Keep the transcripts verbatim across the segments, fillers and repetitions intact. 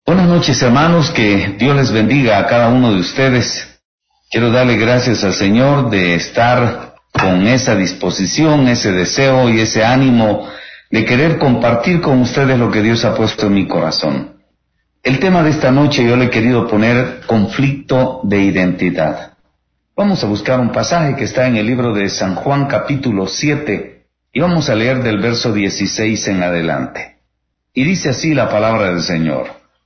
Buenas noches, hermanos, que Dios les bendiga a cada uno de ustedes. Quiero darle gracias al Señor de estar con esa disposición, ese deseo y ese ánimo de querer compartir con ustedes lo que Dios ha puesto en mi corazón. El tema de esta noche yo le he querido poner conflicto de identidad. Vamos a buscar un pasaje que está en el libro de San Juan capítulo siete y vamos a leer del verso dieciséis en adelante. Y dice así la palabra del Señor.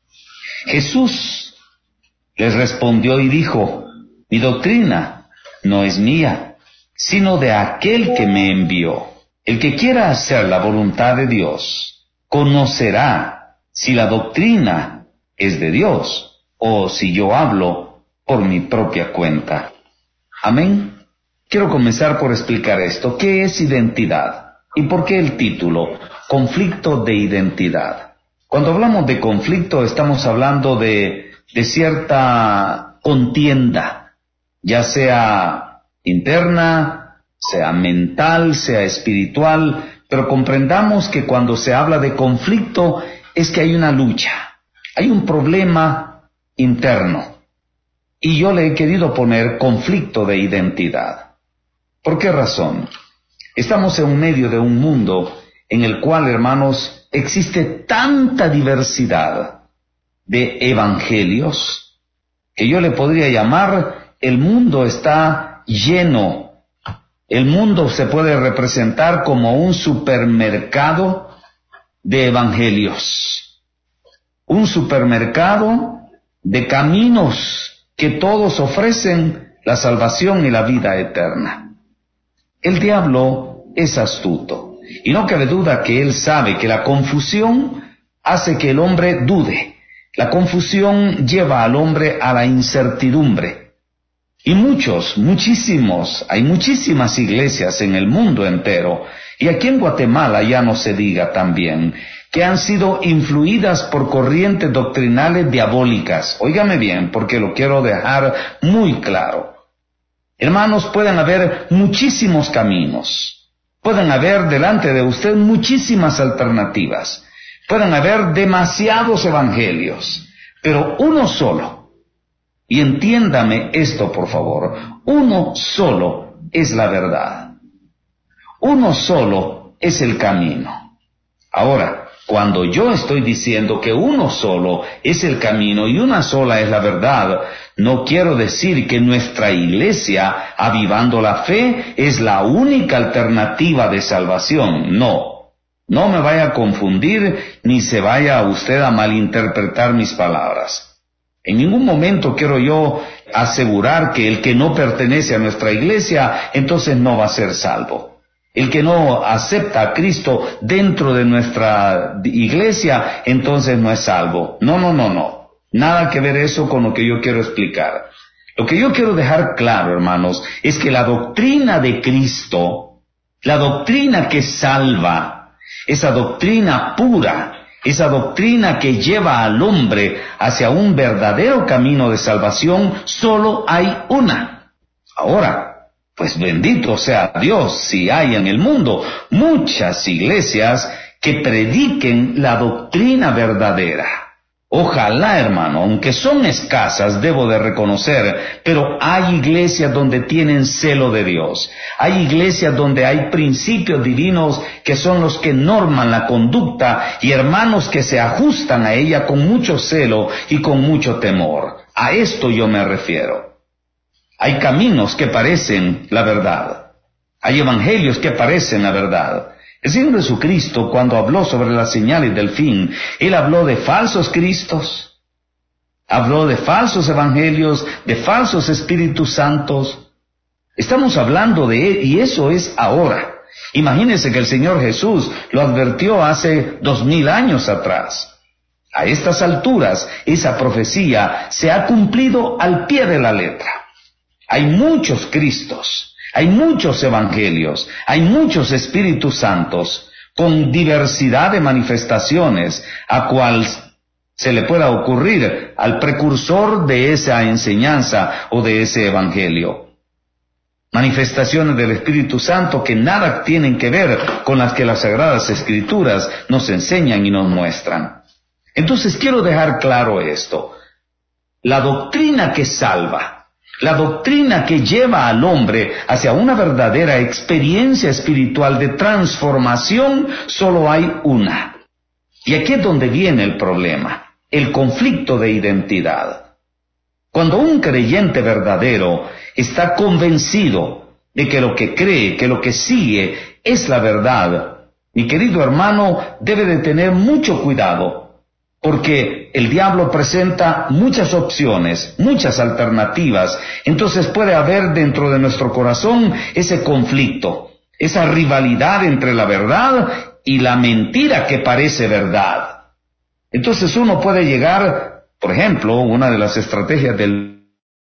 Jesús les respondió y dijo: mi doctrina no es mía, sino de aquel que me envió. El que quiera hacer la voluntad de Dios, conocerá si la doctrina es de Dios, o si yo hablo por mi propia cuenta. Amén. Quiero comenzar por explicar esto. ¿Qué es identidad? ¿Y por qué el título? Conflicto de identidad. Cuando hablamos de conflicto, estamos hablando de, de cierta contienda, ya sea interna, sea mental, sea espiritual, pero comprendamos que cuando se habla de conflicto es que hay una lucha. Hay un problema interno. Y yo le he querido poner conflicto de identidad. ¿Por qué razón? Estamos en medio de un mundo en el cual, hermanos, existe tanta diversidad de evangelios que yo le podría llamar, el mundo está lleno. El mundo se puede representar como un supermercado de evangelios. Un supermercado de caminos que todos ofrecen la salvación y la vida eterna. El diablo es astuto, y no cabe duda que él sabe que la confusión hace que el hombre dude. La confusión lleva al hombre a la incertidumbre. Y muchos, muchísimos, hay muchísimas iglesias en el mundo entero, y aquí en Guatemala ya no se diga también, que han sido influidas por corrientes doctrinales diabólicas. Óigame bien, porque lo quiero dejar muy claro. Hermanos, pueden haber muchísimos caminos. Pueden haber delante de usted muchísimas alternativas. Pueden haber demasiados evangelios, pero uno solo. Y entiéndame esto, por favor. Uno solo es la verdad. Uno solo es el camino. Ahora, cuando yo estoy diciendo que uno solo es el camino y una sola es la verdad, no quiero decir que nuestra iglesia, Avivando la Fe, es la única alternativa de salvación. No, no me vaya a confundir ni se vaya usted a malinterpretar mis palabras. En ningún momento quiero yo asegurar que el que no pertenece a nuestra iglesia, entonces no va a ser salvo. El que no acepta a Cristo dentro de nuestra iglesia, entonces no es salvo. No, no, no, no. Nada que ver eso con lo que yo quiero explicar. Lo que yo quiero dejar claro, hermanos, es que la doctrina de Cristo, la doctrina que salva, esa doctrina pura, esa doctrina que lleva al hombre hacia un verdadero camino de salvación, solo hay una. Ahora, pues bendito sea Dios si hay en el mundo muchas iglesias que prediquen la doctrina verdadera. Ojalá, hermano, aunque son escasas, debo de reconocer, pero hay iglesias donde tienen celo de Dios. Hay iglesias donde hay principios divinos que son los que norman la conducta y hermanos que se ajustan a ella con mucho celo y con mucho temor. A esto yo me refiero. Hay caminos que parecen la verdad. Hay evangelios que parecen la verdad. El Señor Jesucristo, cuando habló sobre las señales del fin, Él habló de falsos cristos, habló de falsos evangelios, de falsos espíritus santos. Estamos hablando de Él, y eso es ahora. Imagínense que el Señor Jesús lo advirtió hace dos mil años atrás. A estas alturas, esa profecía se ha cumplido al pie de la letra. Hay muchos Cristos, hay muchos evangelios, hay muchos espíritus santos con diversidad de manifestaciones a cual se le pueda ocurrir al precursor de esa enseñanza o de ese evangelio. Manifestaciones del Espíritu Santo que nada tienen que ver con las que las Sagradas Escrituras nos enseñan y nos muestran. Entonces quiero dejar claro esto. La doctrina que salva, la doctrina que lleva al hombre hacia una verdadera experiencia espiritual de transformación, solo hay una. Y aquí es donde viene el problema, el conflicto de identidad. Cuando un creyente verdadero está convencido de que lo que cree, que lo que sigue es la verdad, mi querido hermano, debe de tener mucho cuidado, porque el diablo presenta muchas opciones, muchas alternativas. Entonces puede haber dentro de nuestro corazón ese conflicto, esa rivalidad entre la verdad y la mentira que parece verdad. Entonces uno puede llegar, por ejemplo, una de las estrategias del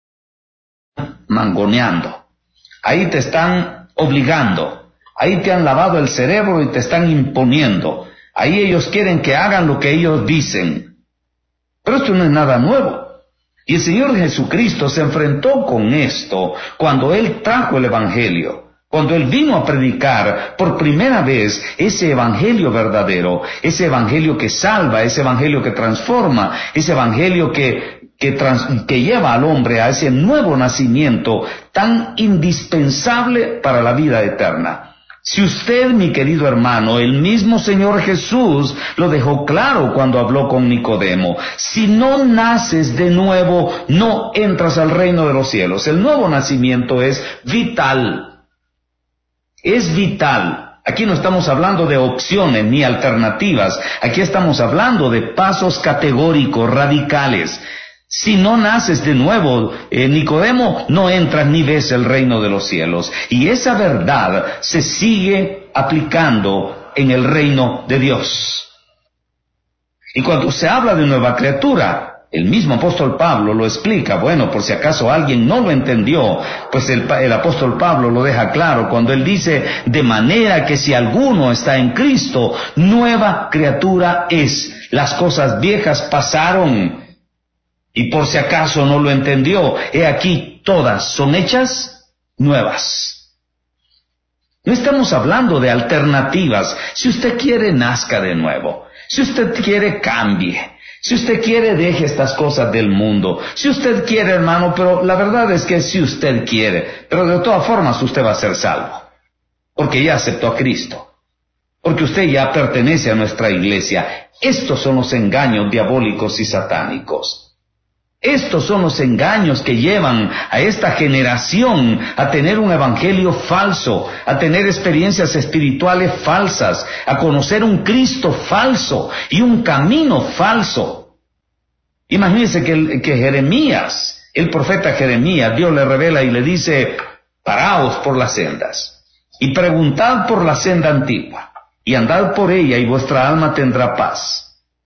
mangoneando. Ahí te están obligando, ahí te han lavado el cerebro y te están imponiendo. Ahí ellos quieren que hagan lo que ellos dicen. Pero esto no es nada nuevo. Y el Señor Jesucristo se enfrentó con esto cuando Él trajo el Evangelio. Cuando Él vino a predicar por primera vez ese Evangelio verdadero, ese Evangelio que salva, ese Evangelio que transforma, ese Evangelio que, que, trans, que lleva al hombre a ese nuevo nacimiento tan indispensable para la vida eterna. Si usted, mi querido hermano, el mismo Señor Jesús lo dejó claro cuando habló con Nicodemo, si no naces de nuevo, no entras al reino de los cielos. El nuevo nacimiento es vital, es vital. Aquí no estamos hablando de opciones ni alternativas, aquí estamos hablando de pasos categóricos, radicales. Si no naces de nuevo, eh, Nicodemo, no entras ni ves el reino de los cielos. Y esa verdad se sigue aplicando en el reino de Dios. Y cuando se habla de nueva criatura, el mismo apóstol Pablo lo explica. Bueno, por si acaso alguien no lo entendió, pues el, el apóstol Pablo lo deja claro cuando él dice, de manera que si alguno está en Cristo, nueva criatura es. Las cosas viejas pasaron. Y por si acaso no lo entendió, he aquí todas son hechas nuevas. No estamos hablando de alternativas. Si usted quiere, nazca de nuevo. Si usted quiere, cambie. Si usted quiere, deje estas cosas del mundo. Si usted quiere, hermano, pero la verdad es que si usted quiere, pero de todas formas usted va a ser salvo. Porque ya aceptó a Cristo. Porque usted ya pertenece a nuestra iglesia. Estos son los engaños diabólicos y satánicos. Estos son los engaños que llevan a esta generación a tener un evangelio falso, a tener experiencias espirituales falsas, a conocer un Cristo falso y un camino falso. Imagínense que, que Jeremías, el profeta Jeremías, Dios le revela y le dice, paraos por las sendas y preguntad por la senda antigua y andad por ella y vuestra alma tendrá paz.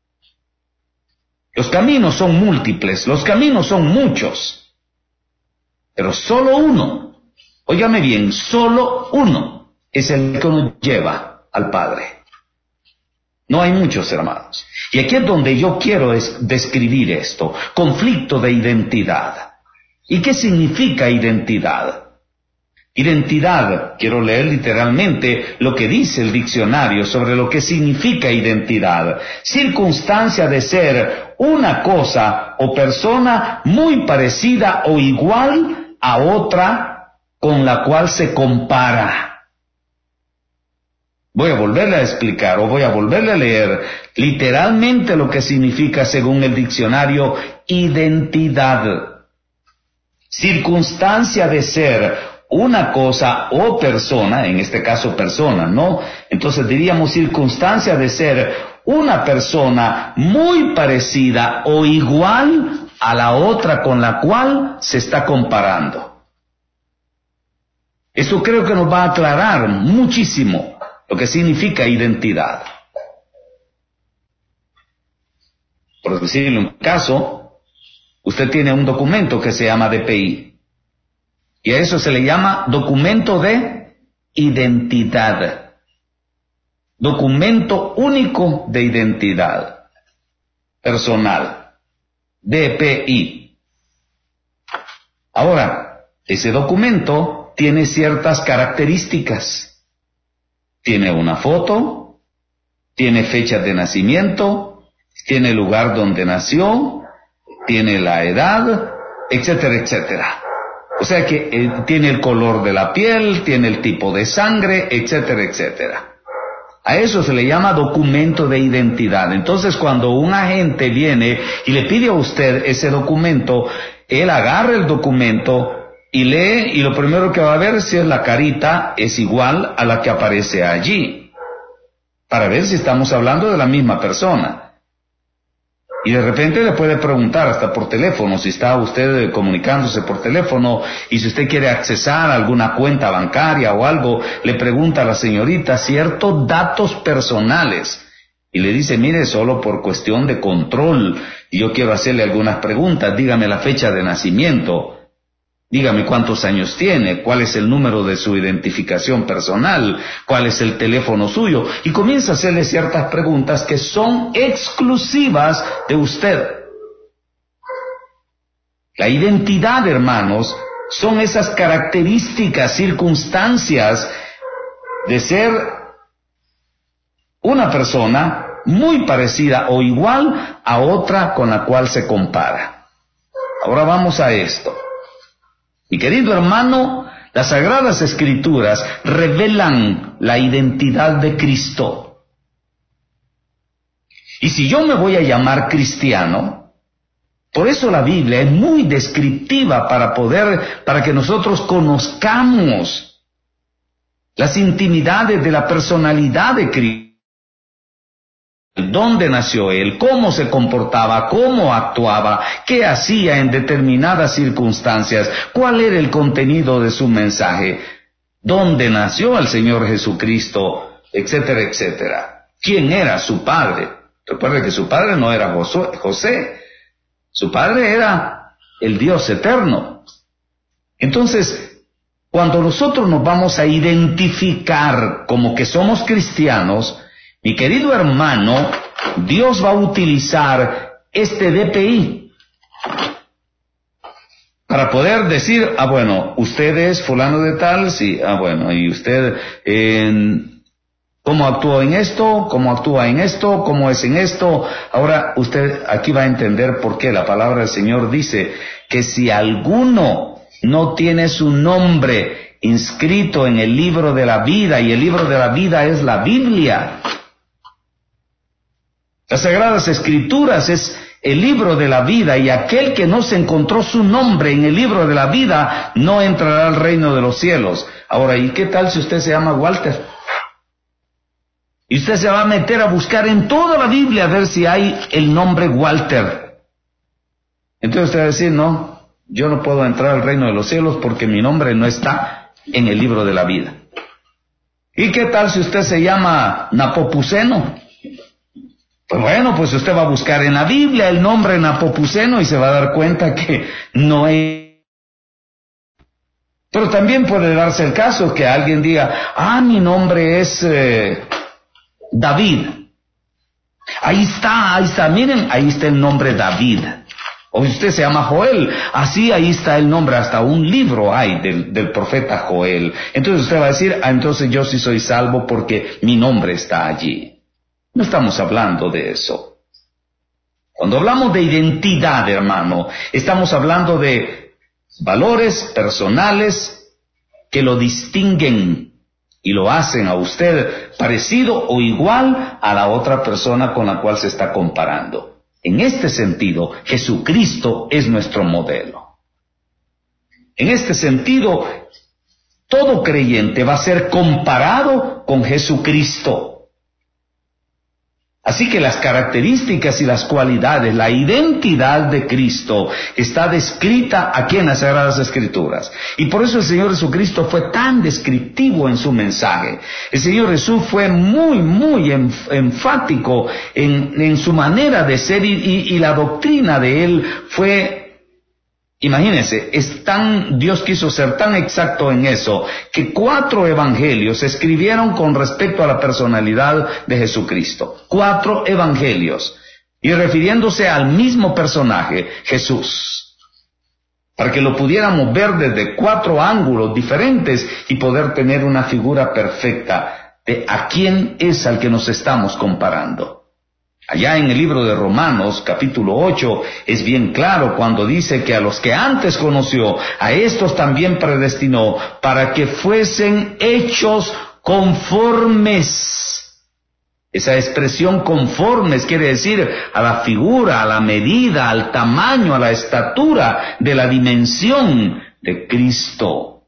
Los caminos son múltiples, los caminos son muchos, pero solo uno, óigame bien, solo uno es el que nos lleva al Padre. No hay muchos, hermanos. Y aquí es donde yo quiero es describir esto, conflicto de identidad. ¿Y qué significa identidad? Identidad, quiero leer literalmente lo que dice el diccionario sobre lo que significa identidad. Circunstancia de ser una cosa o persona muy parecida o igual a otra con la cual se compara. Voy a volverle a explicar o voy a volverle a leer literalmente lo que significa según el diccionario identidad. Circunstancia de ser una cosa o persona, en este caso persona, ¿no? Entonces diríamos circunstancia de ser una persona muy parecida o igual a la otra con la cual se está comparando. Esto creo que nos va a aclarar muchísimo lo que significa identidad. Por decirle un caso, usted tiene un documento que se llama D P I. Y a eso se le llama documento de identidad. Documento único de identidad personal. D P I. Ahora, ese documento tiene ciertas características. Tiene una foto, tiene fecha de nacimiento, tiene el lugar donde nació, tiene la edad, etcétera, etcétera. O sea que eh, tiene el color de la piel, tiene el tipo de sangre, etcétera, etcétera. A eso se le llama documento de identidad. Entonces, cuando un agente viene y le pide a usted ese documento, él agarra el documento y lee, y lo primero que va a ver si es la carita es igual a la que aparece allí, para ver si estamos hablando de la misma persona. Y de repente le puede preguntar hasta por teléfono, si está usted comunicándose por teléfono, y si usted quiere accesar a alguna cuenta bancaria o algo, le pregunta a la señorita ciertos datos personales, y le dice, mire, solo por cuestión de control, yo quiero hacerle algunas preguntas, dígame la fecha de nacimiento, dígame cuántos años tiene, cuál es el número de su identificación personal, cuál es el teléfono suyo, y comienza a hacerle ciertas preguntas que son exclusivas de usted. La identidad, hermanos, son esas características, circunstancias de ser una persona muy parecida o igual a otra con la cual se compara. Ahora vamos a esto. Mi querido hermano, las Sagradas Escrituras revelan la identidad de Cristo. Y si yo me voy a llamar cristiano, por eso la Biblia es muy descriptiva para poder, para que nosotros conozcamos las intimidades de la personalidad de Cristo. Dónde nació él, cómo se comportaba, cómo actuaba, qué hacía en determinadas circunstancias, cuál era el contenido de su mensaje, dónde nació el Señor Jesucristo, etcétera, etcétera. ¿Quién era su padre? Recuerde que su padre no era José, su padre era el Dios eterno. Entonces, cuando nosotros nos vamos a identificar como que somos cristianos, mi querido hermano, Dios va a utilizar este D P I para poder decir, ah bueno, usted es fulano de tal, sí, ah bueno, y usted, eh, ¿cómo actuó en esto? ¿Cómo actúa en esto? ¿Cómo es en esto? Ahora usted aquí va a entender por qué la palabra del Señor dice que si alguno no tiene su nombre inscrito en el libro de la vida, y el libro de la vida es la Biblia, las Sagradas Escrituras es el libro de la vida, y aquel que no se encontró su nombre en el libro de la vida no entrará al reino de los cielos. Ahora, ¿y qué tal si usted se llama Walter? Y usted se va a meter a buscar en toda la Biblia a ver si hay el nombre Walter. Entonces usted va a decir, no, yo no puedo entrar al reino de los cielos porque mi nombre no está en el libro de la vida. ¿Y qué tal si usted se llama Napopuceno? Pues bueno, pues usted va a buscar en la Biblia el nombre Napopuceno y se va a dar cuenta que no es. Pero también puede darse el caso que alguien diga, ah, mi nombre es eh, David. Ahí está, ahí está, miren, ahí está el nombre David. O si usted se llama Joel, así ahí está el nombre, hasta un libro hay del, del profeta Joel. Entonces usted va a decir, ah, entonces yo sí soy salvo porque mi nombre está allí. No estamos hablando de eso. Cuando hablamos de identidad, hermano, estamos hablando de valores personales que lo distinguen y lo hacen a usted parecido o igual a la otra persona con la cual se está comparando. En este sentido, Jesucristo es nuestro modelo. En este sentido, todo creyente va a ser comparado con Jesucristo. Así que las características y las cualidades, la identidad de Cristo está descrita aquí en las Sagradas Escrituras. Y por eso el Señor Jesucristo fue tan descriptivo en su mensaje. El Señor Jesús fue muy, muy enfático en, en su manera de ser y, y, y la doctrina de Él fue... Imagínense, es tan, Dios quiso ser tan exacto en eso, que cuatro evangelios se escribieron con respecto a la personalidad de Jesucristo. Cuatro evangelios. Y refiriéndose al mismo personaje, Jesús. Para que lo pudiéramos ver desde cuatro ángulos diferentes y poder tener una figura perfecta de a quién es al que nos estamos comparando. Allá en el libro de Romanos, capítulo ocho, es bien claro cuando dice que a los que antes conoció, a estos también predestinó para que fuesen hechos conformes. Esa expresión conformes quiere decir a la figura, a la medida, al tamaño, a la estatura de la dimensión de Cristo.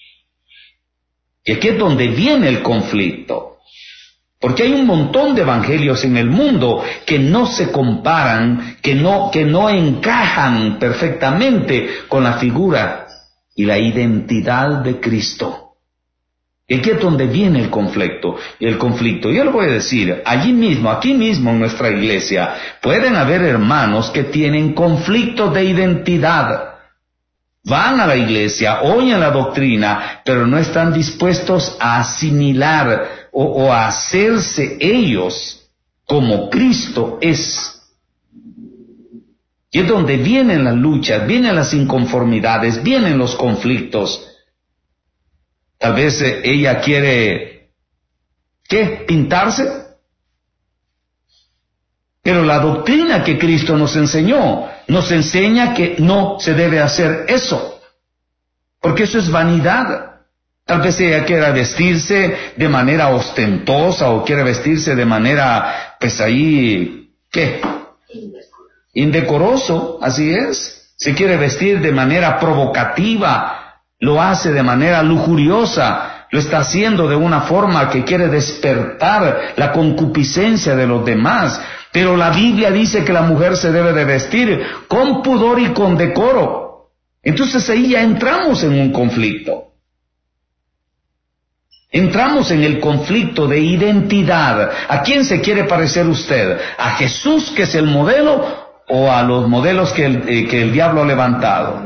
Y aquí es donde viene el conflicto. Porque hay un montón de evangelios en el mundo que no se comparan, que no, que no encajan perfectamente con la figura y la identidad de Cristo. Y aquí es donde viene el conflicto. Y el conflicto, yo le voy a decir, allí mismo, aquí mismo en nuestra iglesia, pueden haber hermanos que tienen conflictos de identidad. Van a la iglesia, oyen la doctrina, pero no están dispuestos a asimilar o, o a hacerse ellos como Cristo es. Y es donde vienen las luchas, vienen las inconformidades, vienen los conflictos. Tal vez eh, ella quiere, ¿qué? ¿Pintarse? Pero la doctrina que Cristo nos enseñó, nos enseña que no se debe hacer eso, porque eso es vanidad. Tal vez ella quiera vestirse de manera ostentosa o quiera vestirse de manera, pues ahí, ¿qué? Indecoroso, así es. Se quiere vestir de manera provocativa, lo hace de manera lujuriosa, lo está haciendo de una forma que quiere despertar la concupiscencia de los demás. Pero la Biblia dice que la mujer se debe de vestir con pudor y con decoro. Entonces ahí ya entramos en un conflicto. Entramos en el conflicto de identidad. ¿A quién se quiere parecer usted? ¿A Jesús, que es el modelo, o a los modelos que el, eh, que el diablo ha levantado?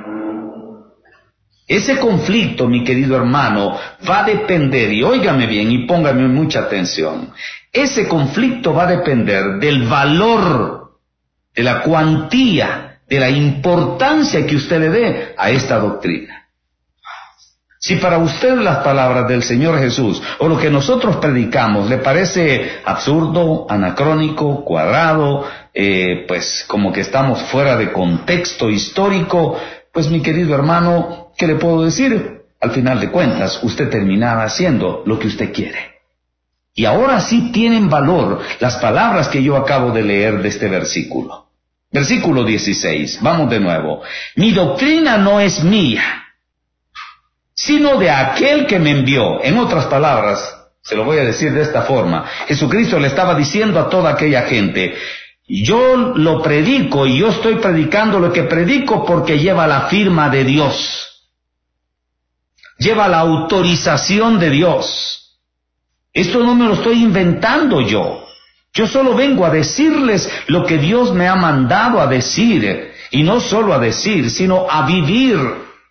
Ese conflicto, mi querido hermano, va a depender, y óigame bien y póngame mucha atención, ese conflicto va a depender del valor, de la cuantía, de la importancia que usted le dé a esta doctrina. Si para usted las palabras del Señor Jesús o lo que nosotros predicamos le parece absurdo, anacrónico, cuadrado, eh, pues como que estamos fuera de contexto histórico, pues mi querido hermano, ¿qué le puedo decir? Al final de cuentas, usted terminará haciendo lo que usted quiere. Y ahora sí tienen valor las palabras que yo acabo de leer de este versículo. Versículo dieciséis, vamos de nuevo. Mi doctrina no es mía, sino de aquel que me envió. En otras palabras, se lo voy a decir de esta forma, Jesucristo le estaba diciendo a toda aquella gente, yo lo predico y yo estoy predicando lo que predico porque lleva la firma de Dios, lleva la autorización de Dios. Esto no me lo estoy inventando yo, yo solo vengo a decirles lo que Dios me ha mandado a decir, y no solo a decir, sino a vivir.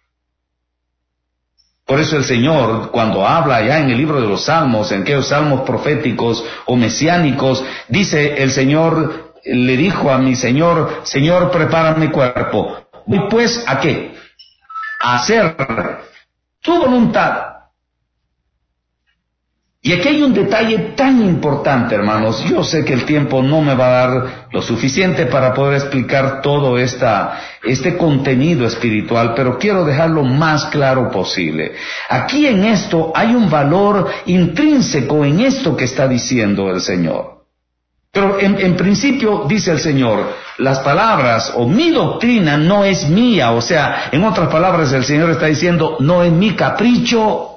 Por eso el Señor, cuando habla ya en el libro de los Salmos, en aquellos salmos proféticos o mesiánicos, dice el Señor, le dijo a mi Señor, Señor, prepara mi cuerpo. ¿Y pues a qué? A hacer tu voluntad. Y aquí hay un detalle tan importante, hermanos. Yo sé que el tiempo no me va a dar lo suficiente para poder explicar todo esta, este contenido espiritual, pero quiero dejarlo más claro posible. Aquí en esto hay un valor intrínseco en esto que está diciendo el Señor. Pero en, en principio dice el Señor, las palabras o mi doctrina no es mía. O sea, en otras palabras el Señor está diciendo, no es mi capricho.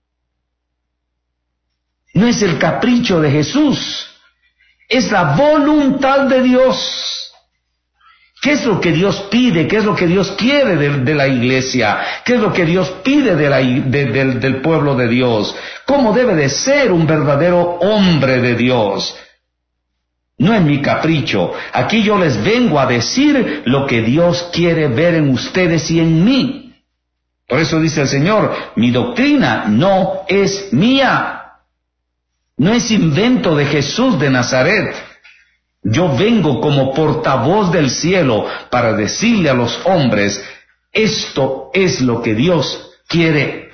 No es el capricho de Jesús, es la voluntad de Dios. ¿Qué es lo que Dios pide? ¿Qué es lo que Dios quiere de, de la iglesia? ¿Qué es lo que Dios pide de la, de, de, del pueblo de Dios? ¿Cómo debe de ser un verdadero hombre de Dios? No es mi capricho. Aquí yo les vengo a decir lo que Dios quiere ver en ustedes y en mí. Por eso dice el Señor, mi doctrina no es mía. No es invento de Jesús de Nazaret. Yo vengo como portavoz del cielo para decirle a los hombres, esto es lo que Dios quiere.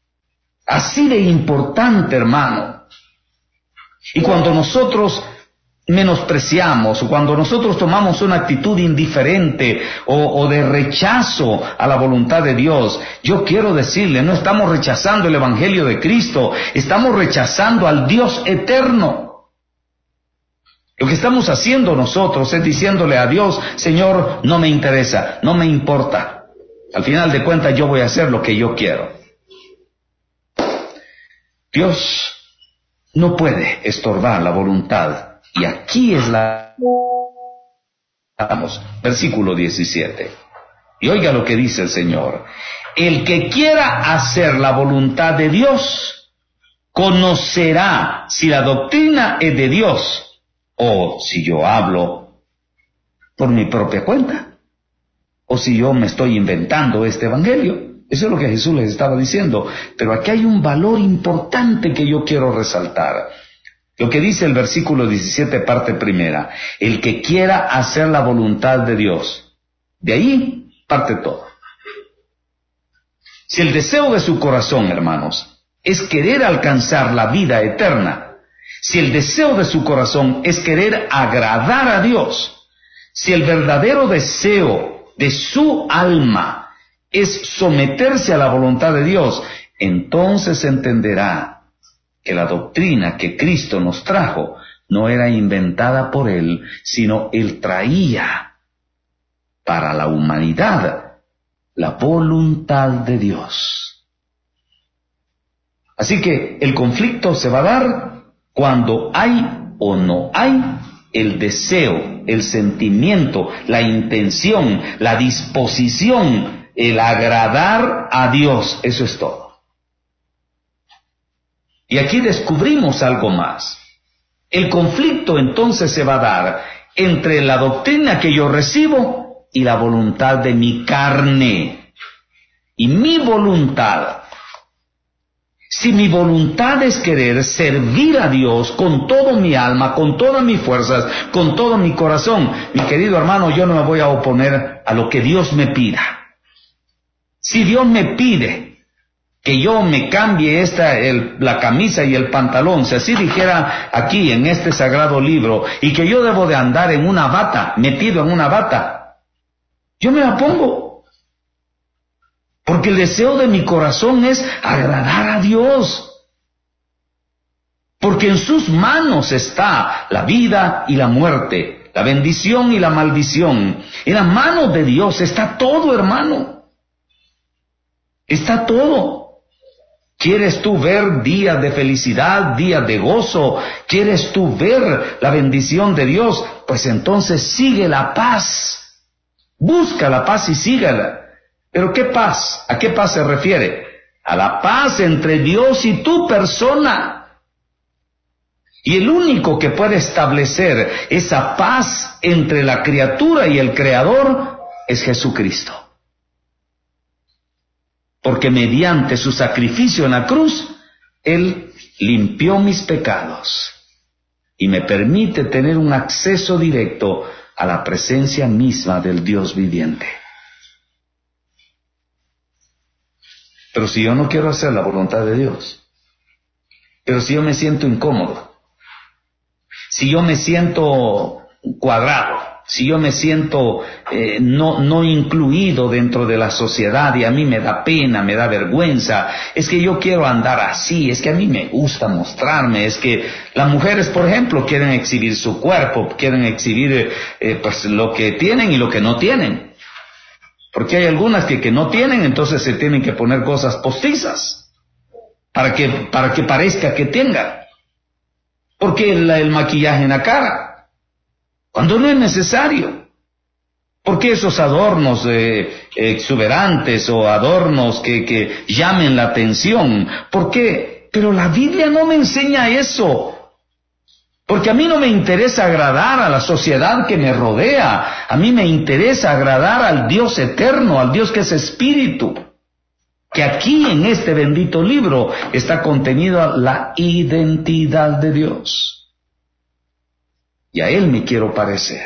Así de importante, hermano. Y cuando nosotros menospreciamos, o cuando nosotros tomamos una actitud indiferente o, o de rechazo a la voluntad de Dios, yo quiero decirle, no estamos rechazando el Evangelio de Cristo, estamos rechazando al Dios eterno. Lo que estamos haciendo nosotros es diciéndole a Dios, Señor, no me interesa, no me importa. Al final de cuentas yo voy a hacer lo que yo quiero. Dios no puede estorbar la voluntad. Y aquí es la... Vamos, versículo diecisiete. Y oiga lo que dice el Señor. El que quiera hacer la voluntad de Dios, conocerá si la doctrina es de Dios o si yo hablo por mi propia cuenta, o si yo me estoy inventando este evangelio. Eso es lo que Jesús les estaba diciendo. Pero aquí hay un valor importante que yo quiero resaltar. Lo que dice el versículo diecisiete, parte primera, el que quiera hacer la voluntad de Dios. De ahí parte todo. Si el deseo de su corazón, hermanos, es querer alcanzar la vida eterna, si el deseo de su corazón es querer agradar a Dios, si el verdadero deseo de su alma es someterse a la voluntad de Dios, entonces entenderá que la doctrina que Cristo nos trajo no era inventada por Él, sino Él traía para la humanidad la voluntad de Dios. Así que el conflicto se va a dar cuando hay o no hay el deseo, el sentimiento, la intención, la disposición, el agradar a Dios. Eso es todo. Y aquí descubrimos algo más. El conflicto entonces se va a dar entre la doctrina que yo recibo y la voluntad de mi carne. Y mi voluntad, si mi voluntad es querer servir a Dios con toda mi alma, con todas mis fuerzas, con todo mi corazón, mi querido hermano, yo no me voy a oponer a lo que Dios me pida. Si Dios me pide que yo me cambie esta, el, la camisa y el pantalón, si así dijera aquí en este sagrado libro, y que yo debo de andar en una bata, metido en una bata, yo me la pongo. Porque el deseo de mi corazón es agradar a Dios. Porque en sus manos está la vida y la muerte, la bendición y la maldición. En las manos de Dios está todo, hermano. Está todo. ¿Quieres tú ver días de felicidad, días de gozo? ¿Quieres tú ver la bendición de Dios? Pues entonces sigue la paz. Busca la paz y sígala. ¿Pero qué paz? ¿A qué paz se refiere? A la paz entre Dios y tu persona. Y el único que puede establecer esa paz entre la criatura y el Creador es Jesucristo. Porque mediante su sacrificio en la cruz, Él limpió mis pecados y me permite tener un acceso directo a la presencia misma del Dios viviente. Pero si yo no quiero hacer la voluntad de Dios, pero si yo me siento incómodo, si yo me siento cuadrado, si yo me siento eh, no, no incluido dentro de la sociedad y a mí me da pena, me da vergüenza, es que yo quiero andar así, es que a mí me gusta mostrarme, es que las mujeres, por ejemplo, quieren exhibir su cuerpo, quieren exhibir eh, pues lo que tienen y lo que no tienen. Porque hay algunas que, que no tienen, entonces se tienen que poner cosas postizas para que, para que parezca que tengan. Porque el, el maquillaje en la cara, cuando no es necesario. ¿Por qué esos adornos eh, exuberantes o adornos que, que llamen la atención? ¿Por qué? Pero la Biblia no me enseña eso. Porque a mí no me interesa agradar a la sociedad que me rodea. A mí me interesa agradar al Dios eterno, al Dios que es espíritu. Que aquí en este bendito libro está contenida la identidad de Dios. Y a Él me quiero parecer.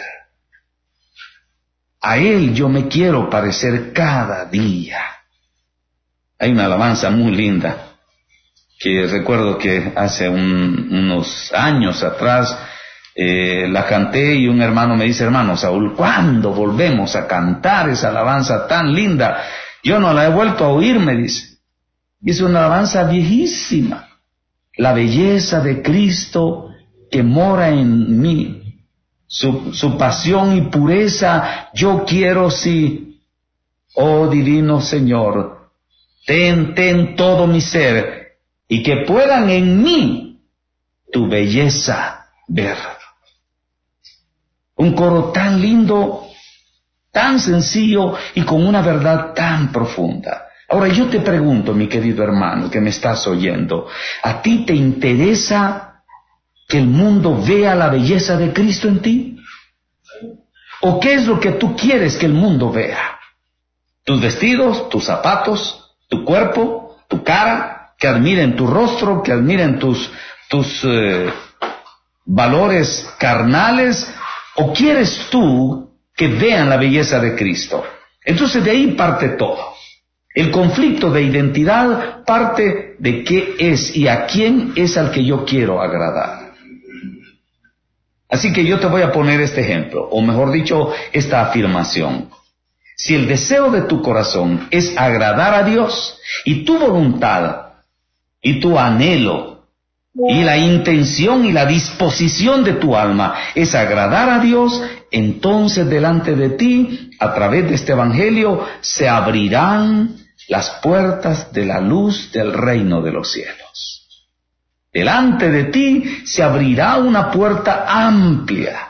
A Él yo me quiero parecer cada día. Hay una alabanza muy linda que recuerdo que hace un, unos años atrás eh, la canté y un hermano me dice, hermano Saúl, ¿cuándo volvemos a cantar esa alabanza tan linda? Yo no la he vuelto a oír, me dice. Es una alabanza viejísima. La belleza de Cristo que mora en mí, su, su pasión y pureza, yo quiero sí. Oh divino Señor, ten, ten todo mi ser, y que puedan en mí tu belleza ver. Un coro tan lindo, tan sencillo y con una verdad tan profunda. Ahora yo te pregunto, mi querido hermano que me estás oyendo, ¿a ti te interesa que el mundo vea la belleza de Cristo en ti? ¿O qué es lo que tú quieres que el mundo vea? ¿Tus vestidos, tus zapatos, tu cuerpo, tu cara? ¿Que admiren tu rostro, que admiren tus, tus eh, valores carnales? ¿O quieres tú que vean la belleza de Cristo? Entonces de ahí parte todo. El conflicto de identidad parte de qué es y a quién es al que yo quiero agradar. Así que yo te voy a poner este ejemplo, o mejor dicho, esta afirmación. Si el deseo de tu corazón es agradar a Dios, y tu voluntad, y tu anhelo, y la intención y la disposición de tu alma es agradar a Dios, entonces delante de ti, a través de este evangelio, se abrirán las puertas de la luz del reino de los cielos. Delante de ti se abrirá una puerta amplia,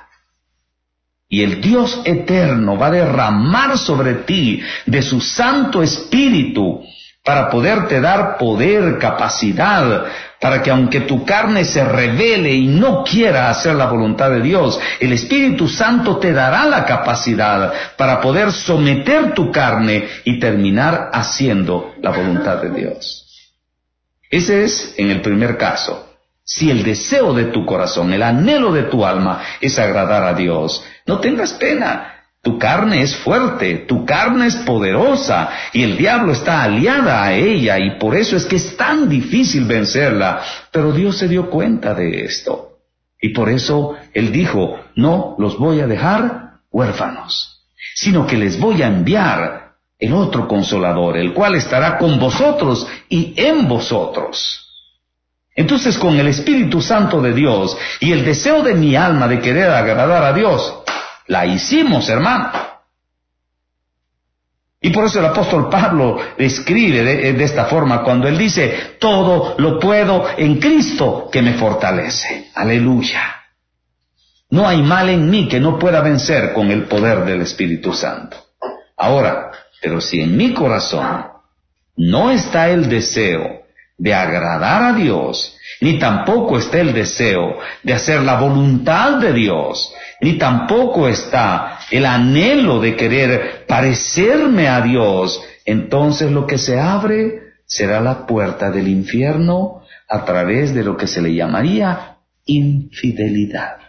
y el Dios eterno va a derramar sobre ti de su Santo Espíritu para poderte dar poder, capacidad, para que aunque tu carne se rebele y no quiera hacer la voluntad de Dios, el Espíritu Santo te dará la capacidad para poder someter tu carne y terminar haciendo la voluntad de Dios. Ese es en el primer caso. Si el deseo de tu corazón, el anhelo de tu alma es agradar a Dios, no tengas pena. Tu carne es fuerte, tu carne es poderosa y el diablo está aliada a ella y por eso es que es tan difícil vencerla. Pero Dios se dio cuenta de esto y por eso Él dijo, no los voy a dejar huérfanos, sino que les voy a enviar el otro consolador, el cual estará con vosotros y en vosotros. Entonces con el Espíritu Santo de Dios y el deseo de mi alma de querer agradar a Dios, la hicimos, hermano. Y por eso el apóstol Pablo escribe de, de esta forma cuando él dice, todo lo puedo en Cristo que me fortalece. Aleluya. No hay mal en mí que no pueda vencer con el poder del Espíritu Santo. Ahora, pero si en mi corazón no está el deseo de agradar a Dios, ni tampoco está el deseo de hacer la voluntad de Dios, ni tampoco está el anhelo de querer parecerme a Dios, entonces lo que se abre será la puerta del infierno a través de lo que se le llamaría infidelidad.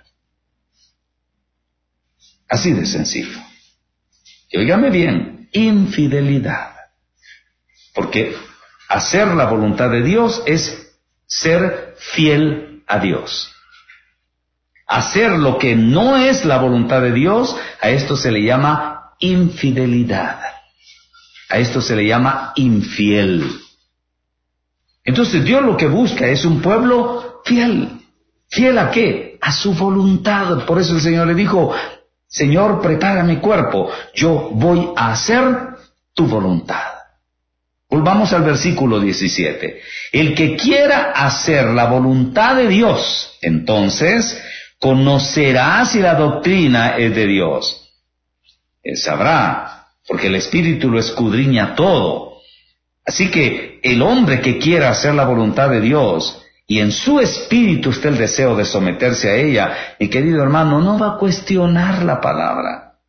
Así de sencillo. Y óigame bien, infidelidad. Porque hacer la voluntad de Dios es ser fiel a Dios. Hacer lo que no es la voluntad de Dios, a esto se le llama infidelidad. A esto se le llama infiel. Entonces Dios lo que busca es un pueblo fiel. ¿Fiel a qué? A su voluntad. Por eso el Señor le dijo, Señor, prepara mi cuerpo, yo voy a hacer tu voluntad. Volvamos al versículo diecisiete. El que quiera hacer la voluntad de Dios, entonces conocerá si la doctrina es de Dios. Él sabrá, porque el Espíritu lo escudriña todo. Así que el hombre que quiera hacer la voluntad de Dios, y en su espíritu está el deseo de someterse a ella, mi querido hermano, no va a cuestionar la palabra.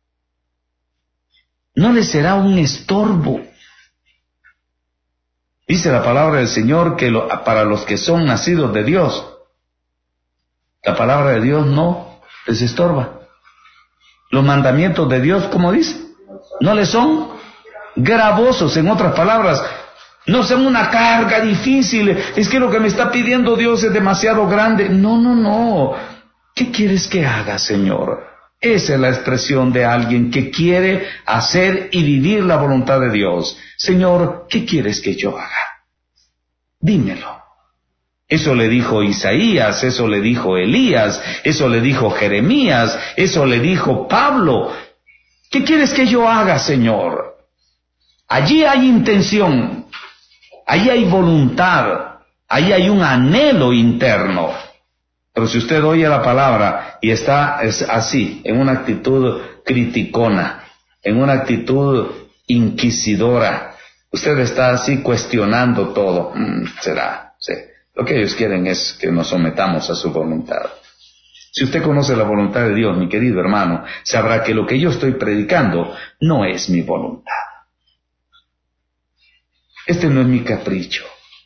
No le será un estorbo. Dice la palabra del Señor que lo, para los que son nacidos de Dios, la palabra de Dios no les estorba. Los mandamientos de Dios, ¿cómo dice? No les son gravosos. En otras palabras, no son una carga difícil. Es que lo que me está pidiendo Dios es demasiado grande. No, no, no. ¿qué quieres que haga, Señor? Esa es la expresión de alguien que quiere hacer y vivir la voluntad de Dios. Señor, ¿qué quieres que yo haga? Dímelo. Eso le dijo Isaías, eso le dijo Elías, eso le dijo Jeremías, eso le dijo Pablo. ¿Qué quieres que yo haga, Señor? Allí hay intención, allí hay voluntad, allí hay un anhelo interno. Pero si usted oye la palabra y está es así, en una actitud criticona, en una actitud inquisidora, usted está así cuestionando todo. Mm, será, sí. Lo que ellos quieren es que nos sometamos a su voluntad. Si usted conoce la voluntad de Dios, mi querido hermano, sabrá que lo que yo estoy predicando no es mi voluntad. Este no es mi capricho.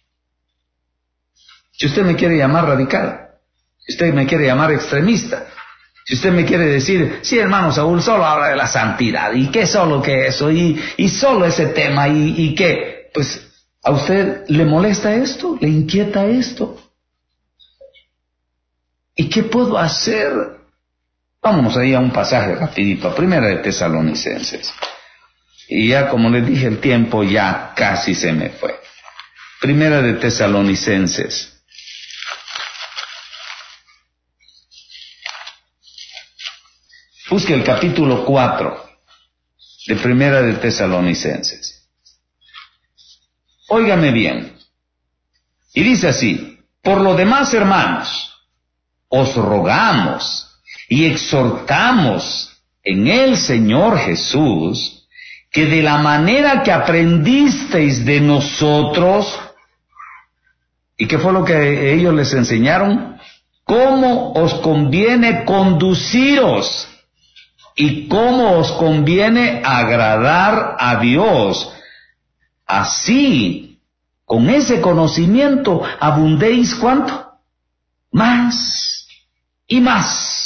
Si usted me quiere llamar radical, si usted me quiere llamar extremista, si usted me quiere decir, sí, hermano Saúl, solo habla de la santidad, y qué solo que eso, y, y solo ese tema, y, y qué, pues, ¿a usted le molesta esto? ¿Le inquieta esto? ¿Y qué puedo hacer? Vámonos ahí a un pasaje rapidito, a Primera de Tesalonicenses. Y ya, como les dije, el tiempo ya casi se me fue. Primera de Tesalonicenses. Busque el capítulo cuatro de Primera de Tesalonicenses. Óigame bien. Y dice así: por lo demás, hermanos, os rogamos y exhortamos en el Señor Jesús que de la manera que aprendisteis de nosotros, ¿y qué fue lo que ellos les enseñaron? Cómo os conviene conduciros y cómo os conviene agradar a Dios. Así, con ese conocimiento, abundéis ¿cuánto? Más y más.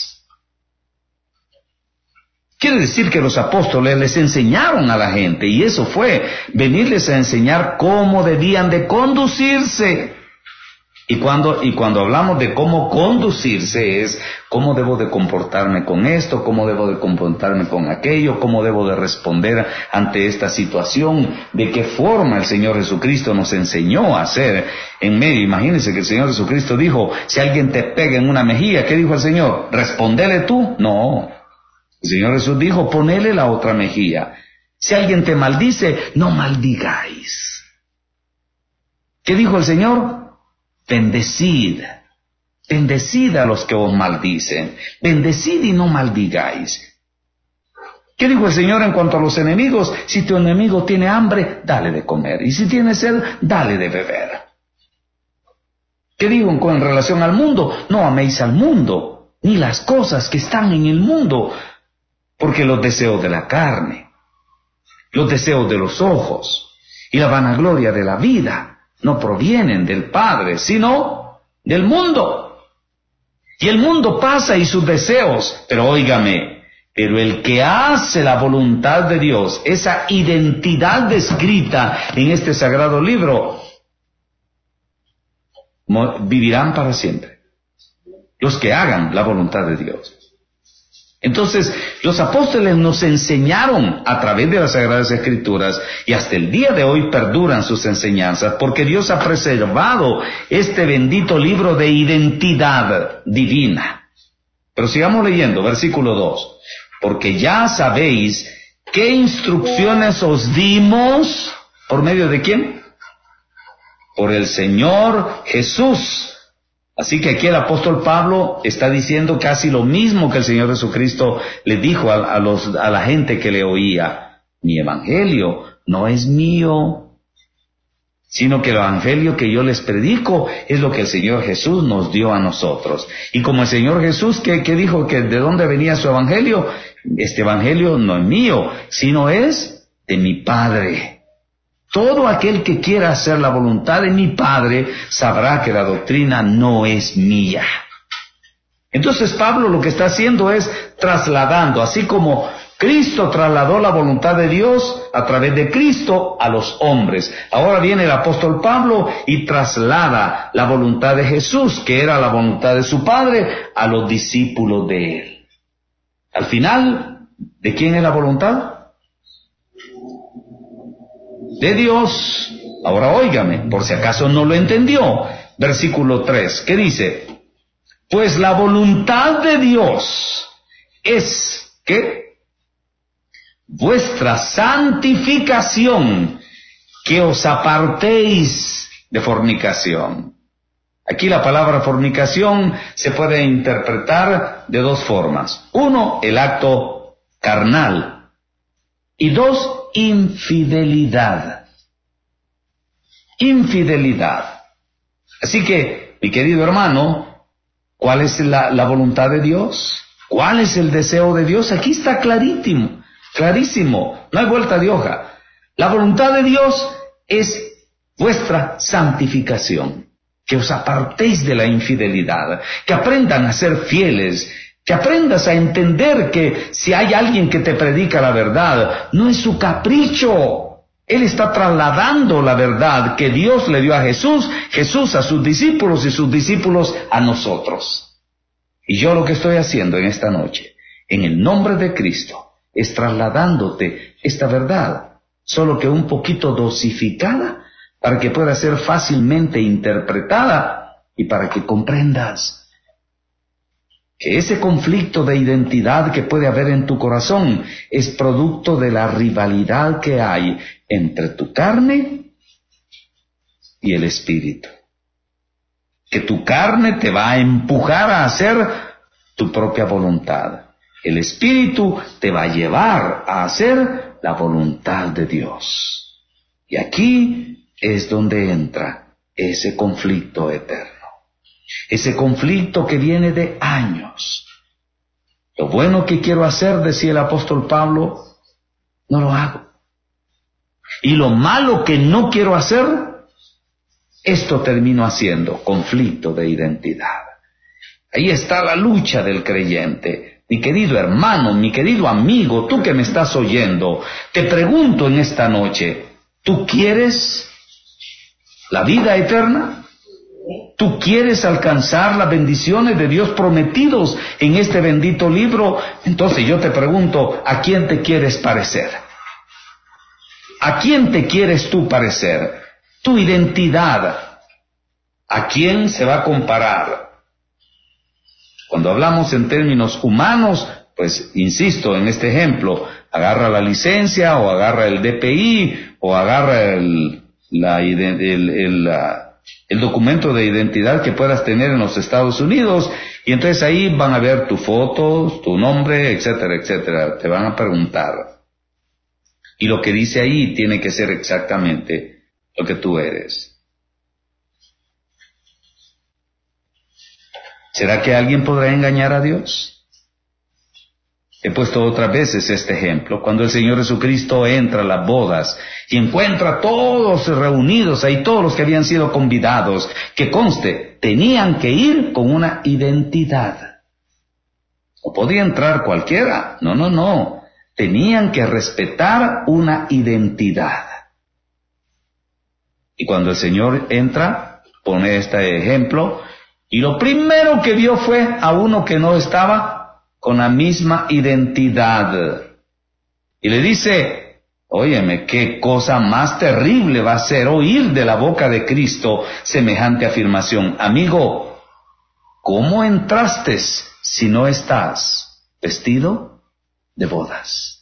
Quiere decir que los apóstoles les enseñaron a la gente, y eso fue venirles a enseñar cómo debían de conducirse. Y cuando, y cuando hablamos de cómo conducirse es cómo debo de comportarme con esto, cómo debo de comportarme con aquello, cómo debo de responder ante esta situación, de qué forma el Señor Jesucristo nos enseñó a hacer en medio. Imagínense que el Señor Jesucristo dijo, si alguien te pega en una mejilla, ¿qué dijo el Señor? ¿Respondele tú? No. El Señor Jesús dijo, ponele la otra mejilla. Si alguien te maldice, no maldigáis. ¿Qué dijo el Señor? Bendecid, bendecid a los que os maldicen, bendecid y no maldigáis. ¿Qué dijo el Señor en cuanto a los enemigos? Si tu enemigo tiene hambre, dale de comer, y si tiene sed, dale de beber. ¿Qué dijo en relación al mundo? No améis al mundo, ni las cosas que están en el mundo, porque los deseos de la carne, los deseos de los ojos y la vanagloria de la vida no provienen del Padre, sino del mundo. Y el mundo pasa y sus deseos, pero óigame, pero el que hace la voluntad de Dios, esa identidad descrita en este sagrado libro, vivirán para siempre. Los que hagan la voluntad de Dios. Entonces, los apóstoles nos enseñaron a través de las Sagradas Escrituras, y hasta el día de hoy perduran sus enseñanzas, porque Dios ha preservado este bendito libro de identidad divina. Pero sigamos leyendo, versículo dos. Porque ya sabéis qué instrucciones os dimos, ¿por medio de quién? Por el Señor Jesús. Así que aquí el apóstol Pablo está diciendo casi lo mismo que el Señor Jesucristo le dijo a, a, los, a la gente que le oía. Mi evangelio no es mío, sino que el evangelio que yo les predico es lo que el Señor Jesús nos dio a nosotros. Y como el Señor Jesús, ¿qué, qué dijo? Que de dónde venía su evangelio. Este evangelio no es mío, sino es de mi Padre. Todo aquel que quiera hacer la voluntad de mi Padre sabrá que la doctrina no es mía. Entonces Pablo lo que está haciendo es trasladando, así como Cristo trasladó la voluntad de Dios a través de Cristo a los hombres. Ahora viene el apóstol Pablo y traslada la voluntad de Jesús, que era la voluntad de su Padre, a los discípulos de Él. Al final, ¿de quién es la voluntad? De Dios. Ahora óigame, por si acaso no lo entendió. Versículo tres, ¿qué dice? Pues la voluntad de Dios es, ¿qué? Vuestra santificación, que os apartéis de fornicación. Aquí la palabra fornicación se puede interpretar de dos formas. Uno, el acto carnal. Y dos, infidelidad. Infidelidad. Así que, mi querido hermano, ¿cuál es la, la voluntad de Dios? ¿Cuál es el deseo de Dios? Aquí está clarísimo, clarísimo, no hay vuelta de hoja. La voluntad de Dios es vuestra santificación, que os apartéis de la infidelidad, que aprendan a ser fieles, que aprendas a entender que si hay alguien que te predica la verdad, no es su capricho. Él está trasladando la verdad que Dios le dio a Jesús, Jesús a sus discípulos y sus discípulos a nosotros. Y yo lo que estoy haciendo en esta noche, en el nombre de Cristo, es trasladándote esta verdad, solo que un poquito dosificada, para que pueda ser fácilmente interpretada y para que comprendas que ese conflicto de identidad que puede haber en tu corazón es producto de la rivalidad que hay entre tu carne y el espíritu. Que tu carne te va a empujar a hacer tu propia voluntad. El espíritu te va a llevar a hacer la voluntad de Dios. Y aquí es donde entra ese conflicto eterno. Ese conflicto que viene de años. Lo bueno que quiero hacer, decía el apóstol Pablo, no lo hago. Y lo malo que no quiero hacer, esto termino haciendo, conflicto de identidad. Ahí está la lucha del creyente. Mi querido hermano, mi querido amigo, tú que me estás oyendo, te pregunto en esta noche, ¿tú quieres la vida eterna? ¿Tú quieres alcanzar las bendiciones de Dios prometidos en este bendito libro? Entonces yo te pregunto, ¿a quién te quieres parecer? ¿A quién te quieres tú parecer? Tu identidad, ¿a quién se va a comparar? Cuando hablamos en términos humanos, pues insisto en este ejemplo, agarra la licencia o agarra el D P I o agarra el, la, el, el, la, el documento de identidad que puedas tener en los Estados Unidos, y entonces ahí van a ver tu foto, tu nombre, etcétera, etcétera. Te van a preguntar. Y lo que dice ahí tiene que ser exactamente lo que tú eres. ¿Será que alguien podrá engañar a Dios? He puesto otras veces este ejemplo. Cuando el Señor Jesucristo entra a las bodas y encuentra a todos reunidos ahí, todos los que habían sido convidados, que conste, tenían que ir con una identidad. No podía entrar cualquiera. No, no, no. Tenían que respetar una identidad. Y cuando el Señor entra, pone este ejemplo, y lo primero que vio fue a uno que no estaba con la misma identidad. Y le dice, óyeme, qué cosa más terrible va a ser oír de la boca de Cristo semejante afirmación. Amigo, ¿cómo entraste si no estás vestido de bodas?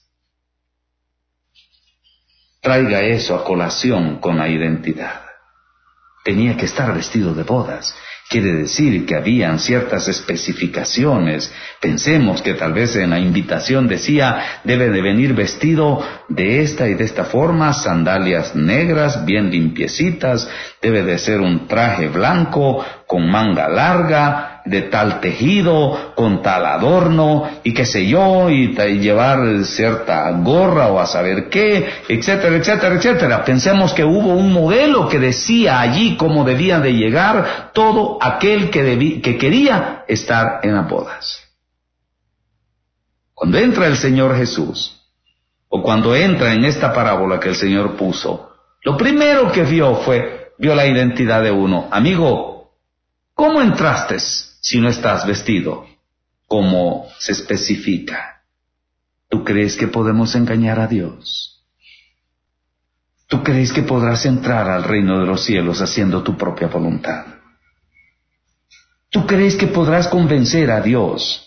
Traiga eso a colación con la identidad. Tenía que estar vestido de bodas. Quiere decir que habían ciertas especificaciones. Pensemos que tal vez en la invitación decía, debe de venir vestido de esta y de esta forma, sandalias negras, bien limpiecitas, debe de ser un traje blanco, con manga larga, de tal tejido, con tal adorno, y qué sé yo, y, y llevar cierta gorra o a saber qué, etcétera, etcétera, etcétera. Pensemos que hubo un modelo que decía allí cómo debía de llegar todo aquel que, debí, que quería estar en las bodas. Cuando entra el Señor Jesús, o cuando entra en esta parábola que el Señor puso, lo primero que vio fue, vio la identidad de uno. Amigo, ¿cómo entraste si no estás vestido como se especifica? ¿Tú crees que podemos engañar a Dios? ¿Tú crees que podrás entrar al reino de los cielos haciendo tu propia voluntad? ¿Tú crees que podrás convencer a Dios?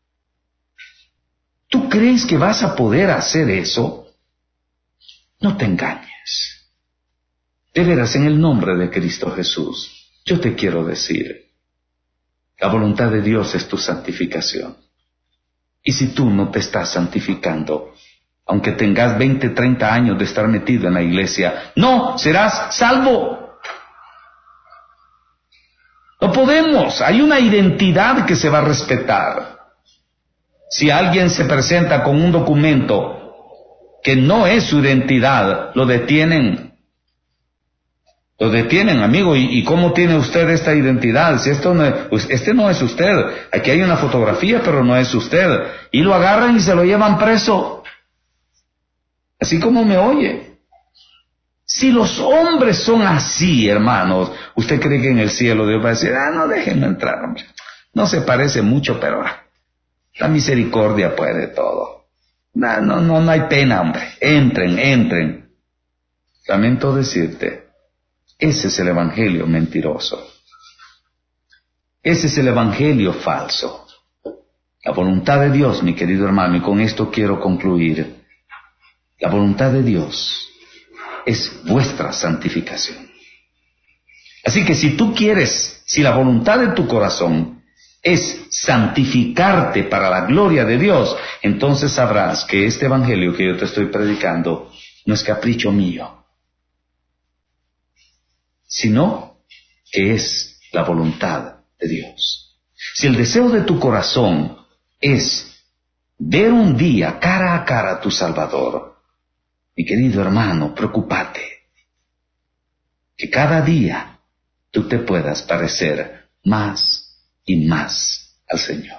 ¿Tú crees que vas a poder hacer eso? No te engañes. De veras, en el nombre de Cristo Jesús, yo te quiero decir, la voluntad de Dios es tu santificación. Y si tú no te estás santificando, aunque tengas veinte, treinta años de estar metido en la iglesia, no serás salvo. No podemos, hay una identidad que se va a respetar. Si alguien se presenta con un documento que no es su identidad, lo detienen. Lo detienen, amigo. ¿Y, y cómo tiene usted esta identidad? Si esto no es, pues este no es usted. Aquí hay una fotografía, pero no es usted. Y lo agarran y se lo llevan preso. Así como me oye. Si los hombres son así, hermanos, ¿usted cree que en el cielo Dios va a decir, ah, no, déjenme entrar, hombre? No se parece mucho, pero ah, la misericordia puede todo. No, no, no, no hay pena, hombre. Entren, entren. Lamento decirte, ese es el evangelio mentiroso. Ese es el evangelio falso. La voluntad de Dios, mi querido hermano, y con esto quiero concluir, la voluntad de Dios es vuestra santificación. Así que si tú quieres, si la voluntad de tu corazón es santificarte para la gloria de Dios, entonces sabrás que este evangelio que yo te estoy predicando no es capricho mío, sino que es la voluntad de Dios. Si el deseo de tu corazón es ver un día cara a cara a tu Salvador, mi querido hermano, preocúpate que cada día tú te puedas parecer más y más al Señor.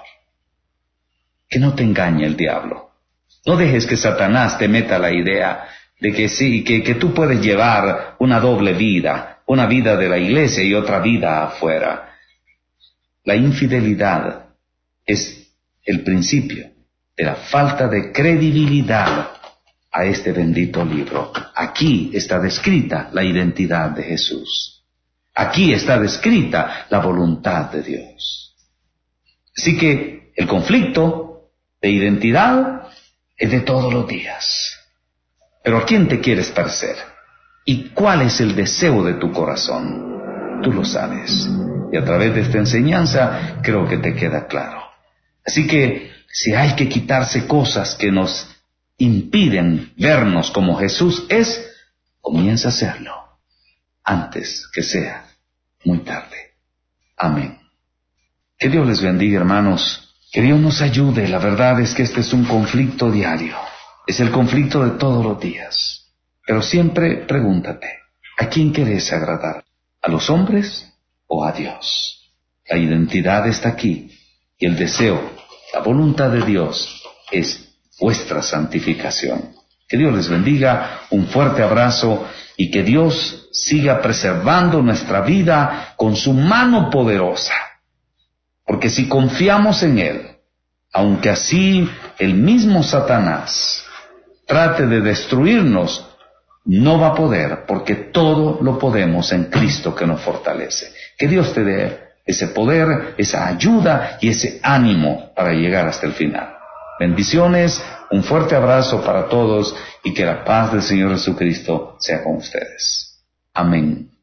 Que no te engañe el diablo. No dejes que Satanás te meta la idea de que sí, que, que tú puedes llevar una doble vida, una vida de la iglesia y otra vida afuera. La infidelidad es el principio de la falta de credibilidad a este bendito libro. Aquí está descrita la identidad de Jesús. Aquí está descrita la voluntad de Dios. Así que el conflicto de identidad es de todos los días. Pero ¿a quién te quieres parecer? ¿Y cuál es el deseo de tu corazón? Tú lo sabes. Y a través de esta enseñanza creo que te queda claro. Así que si hay que quitarse cosas que nos impiden vernos como Jesús es, comienza a hacerlo antes que sea muy tarde. Amén. Que Dios les bendiga, hermanos. Que Dios nos ayude. La verdad es que este es un conflicto diario. Es el conflicto de todos los días. Pero siempre pregúntate, ¿a quién querés agradar? ¿A los hombres o a Dios? La identidad está aquí y el deseo, la voluntad de Dios es vuestra santificación. Que Dios les bendiga, un fuerte abrazo y que Dios siga preservando nuestra vida con su mano poderosa. Porque si confiamos en Él, aunque así el mismo Satanás trate de destruirnos, no va a poder, porque todo lo podemos en Cristo que nos fortalece. Que Dios te dé ese poder, esa ayuda y ese ánimo para llegar hasta el final. Bendiciones, un fuerte abrazo para todos y que la paz del Señor Jesucristo sea con ustedes. Amén.